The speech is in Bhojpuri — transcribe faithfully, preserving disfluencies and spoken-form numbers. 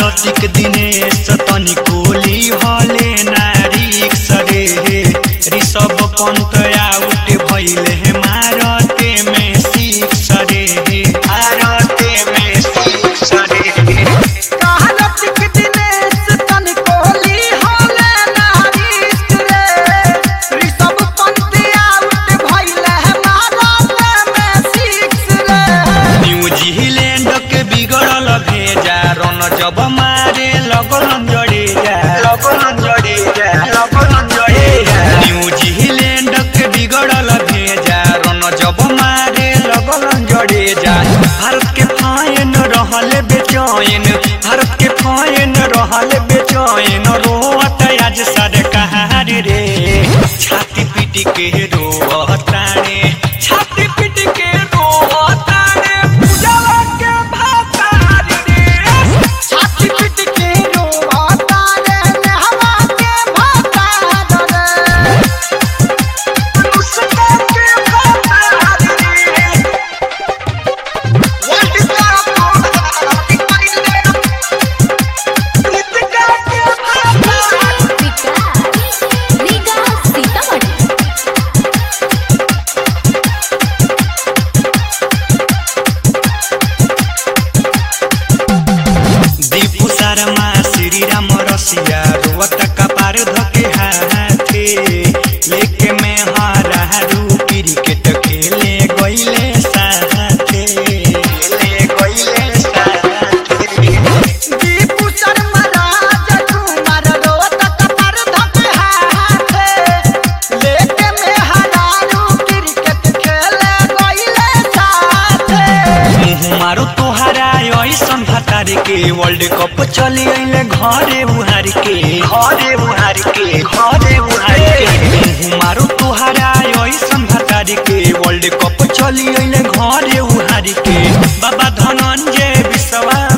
कार्तिक दिनेश तनी कोली हले नारी सरे ऋषभ पंत आउट भइले हे मारते में सिक्स रे मारते में सिक्स रे कार्तिक दिनेश तनी कोली हले नारी रे ऋषभ पंत आउट भइले हे मारते में सिक्स रे न्यूजीलैंड के बिगड़ल भेजा रन जब मारे लगन जड़े जा लगन जड़े जा लगन जड़े जा न्यूजीलैंड के बिगड़ल भेजा रन जब मारे लगन जड़े जा भारत के फाइन रहल बेचैन भारत के फाइन रहल बेचैन रोत आज सरकार रे छाती पीट के रोताने छाती पीट के रोताने पूजवा के भातार रे छाती पीट के रोता रे नेहवा के भाता रे उसका के भातार रे वर्ल्ड कप को पाइले इसका के भातार रीगा सीतामढ़ी दीपू शर्मा श्री राम रसिया रोवत कपार धके हाथे लेके में हारा रू क्रिकेट खेले गइले साथे खेले गइले साथे दीपू शर्मा राजकुमार रोत कपर धके हाथे लेके में हरारू क्रिकेट खेले गइले साथे मुँह मारो तोहरा ऐसन भतार के वर्ल्ड कप चली अइले घरे उहार के घरे उहार के घरे उहार के मुँह मारो तोहरा ऐसन भतार के वर्ल्ड कप चली अइले घरे उहार के बाबा धनंजय विश्वास